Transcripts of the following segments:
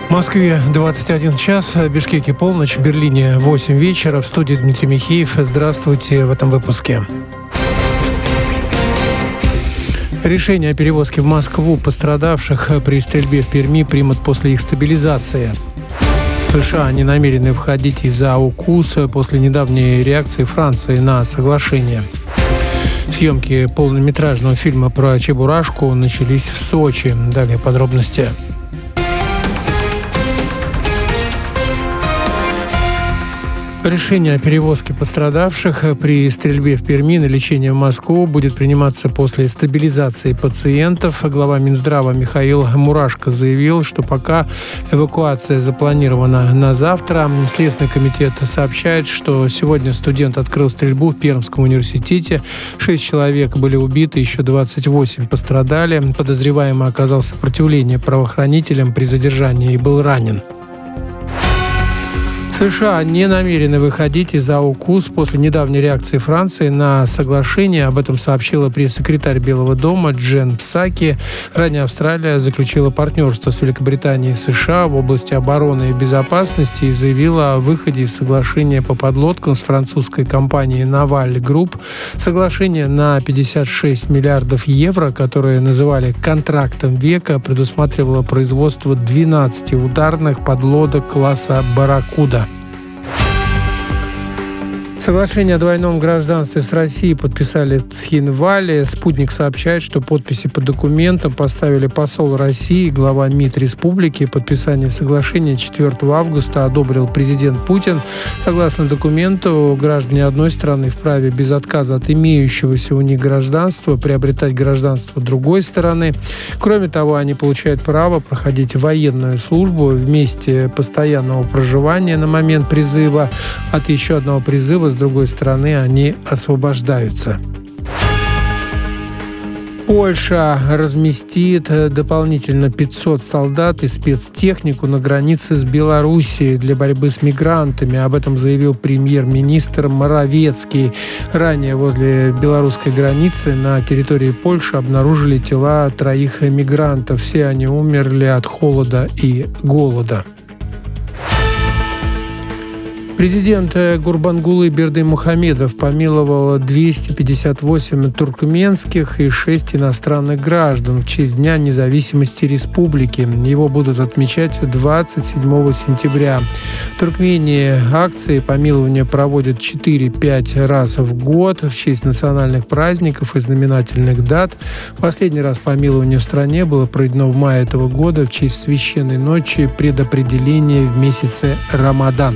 В Москве 21 час, в Бишкеке полночь, в Берлине 8 вечера. В студии Дмитрий Михеев. Здравствуйте в этом выпуске. Решение о перевозке в Москву пострадавших при стрельбе в Перми примут после их стабилизации. США не намерены входить из-за АУКУС после недавней реакции Франции на соглашение. Съемки полнометражного фильма про Чебурашку начались в Сочи. Далее подробности. Решение о перевозке пострадавших при стрельбе в Перми на лечение в Москву будет приниматься после стабилизации пациентов. Глава Минздрава Михаил Мурашко заявил, что пока эвакуация запланирована на завтра. Следственный комитет сообщает, что сегодня студент открыл стрельбу в Пермском университете. 6 человек были убиты, еще 28 пострадали. Подозреваемый оказал сопротивление правоохранителям при задержании и был ранен. США не намерены выходить из АУКУС после недавней реакции Франции на соглашение. Об этом сообщила пресс-секретарь Белого дома Джен Псаки. Ранее Австралия заключила партнерство с Великобританией и США в области обороны и безопасности и заявила о выходе из соглашения по подлодкам с французской компанией Naval Group. Соглашение на 56 миллиардов евро, которое называли контрактом века, предусматривало производство 12 ударных подлодок класса «Барракуда». Соглашение о двойном гражданстве с Россией подписали в Цхинвале. «Спутник» сообщает, что подписи под документом поставили посол России и глава МИД республики. Подписание соглашения 4 августа одобрил президент Путин. Согласно документу, граждане одной страны вправе без отказа от имеющегося у них гражданства приобретать гражданство другой стороны. Кроме того, они получают право проходить военную службу в месте постоянного проживания на момент призыва. От еще одного призыва с другой стороны, они освобождаются. Польша разместит дополнительно 500 солдат и спецтехнику на границе с Белоруссией для борьбы с мигрантами. Об этом заявил премьер-министр Моровецкий. Ранее возле белорусской границы на территории Польши обнаружили тела 3 мигрантов. Все они умерли от холода и голода. Президент Гурбангулы Бердымухамедов помиловал 258 туркменских и 6 иностранных граждан в честь Дня независимости республики. Его будут отмечать 27 сентября. В Туркмении акции помилования проводят 4-5 раз в год в честь национальных праздников и знаменательных дат. Последний раз помилование в стране было проведено в мае этого года в честь священной ночи предопределения в месяце Рамадан.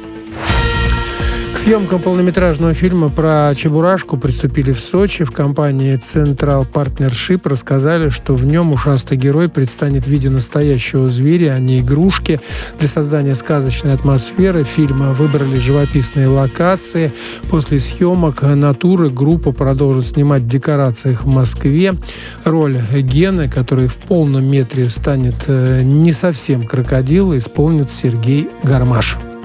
К съемкам полнометражного фильма про Чебурашку приступили в Сочи. В компании Central Partnership рассказали, что в нем ушастый герой предстанет в виде настоящего зверя, а не игрушки. Для создания сказочной атмосферы фильма выбрали живописные локации. После съемок натуры группа продолжит снимать в декорациях в Москве. Роль Гены, который в полном метре станет не совсем крокодилом, исполнит Сергей Гармаш.